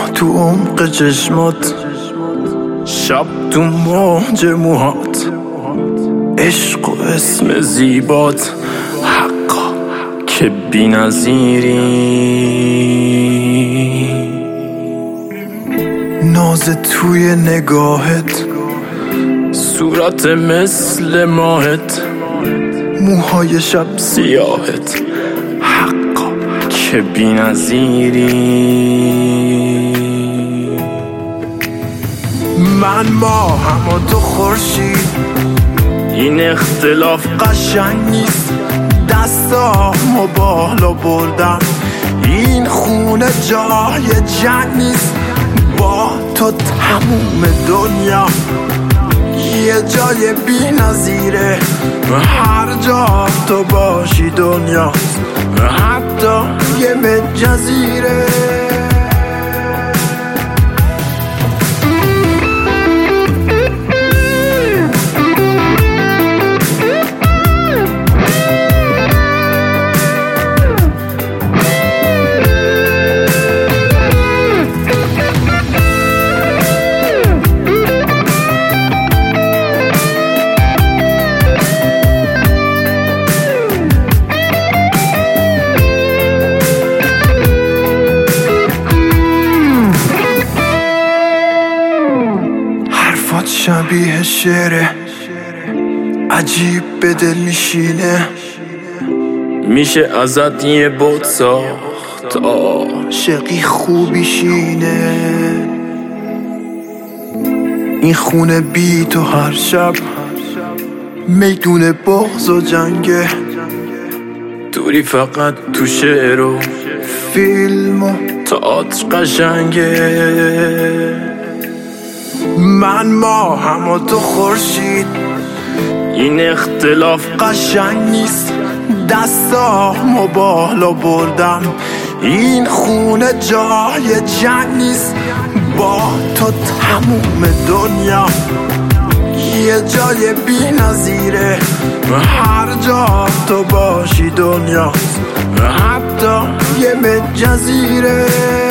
تو عمق چشمات، شب تو موج موهات، عشق و اسم زیبات، حقا که بی نظیری. ناز توی نگاهت، صورت مثل ماهت، موهای شب سیاهت، حقا که بی نظیری. من ماهم و تو خورشید، این اختلاف قشنگ نیست. دستامو بالا بردم، این خونه جای جنگ نیست. با تو تموم دنیا یه جای بی نظیره، هر جا تو باشی دنیاست، حتی یه جزیره. شبیه شعره، عجیب به دل میشینه. میشه ازت یه بوت ساخت، عاشقی خوبی شینه. این خونه بی تو هر شب میدون بغض و جنگه. دوری فقط تو شعر و فیلم و تئاتر قشنگه. من ماهم و تو خورشید، این اختلاف قشنگ نیست. دستامو بالا بردم، این خونه جای جنگ نیست. با تو تموم دنیا یه جای بی نظیره، هر جا تو باشی دنیاست، حتی یه جزیره.